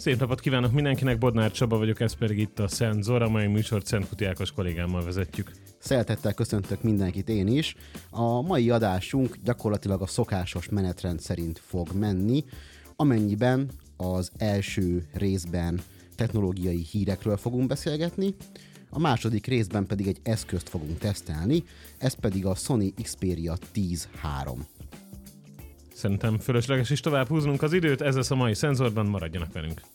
Szép napot kívánok mindenkinek, Bodnár Csaba vagyok, ez pedig itt a Szenzor, a mai műsort Szentkuti Ákos kollégámmal vezetjük. Szeretettel köszöntök mindenkit én is. A mai adásunk gyakorlatilag a szokásos menetrend szerint fog menni, amennyiben az első részben technológiai hírekről fogunk beszélgetni, a második részben pedig egy eszközt fogunk tesztelni, ez pedig a Sony Xperia 10.3. Szerintem fölösleges is tovább húznunk az időt, ez lesz a mai Szenzorban, maradjanak velünk.